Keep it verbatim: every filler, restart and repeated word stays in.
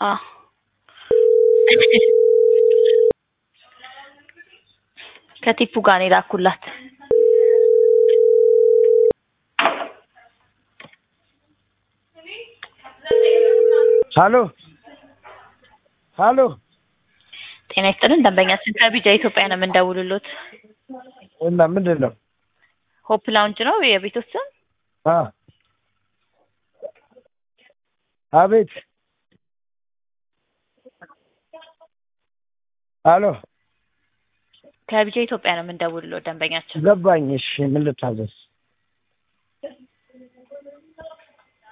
አዎ ከቲፑ ጋር ነው የላኩላት ሃሎ ሃሎ ጤና ይስጥልን ደንበኛችን ከቢጃ ኢትዮጵያ ነው የምንደውልሎት እና ምንድነው ሆፕ ላውንጅ ነው የቤቶት ስም አ አቤት ሃሎ ከቢጃ ኢትዮጵያ ነው የምንደውልሎት ደንበኛችን ገባኝ እሺ ምን ልታዘዝ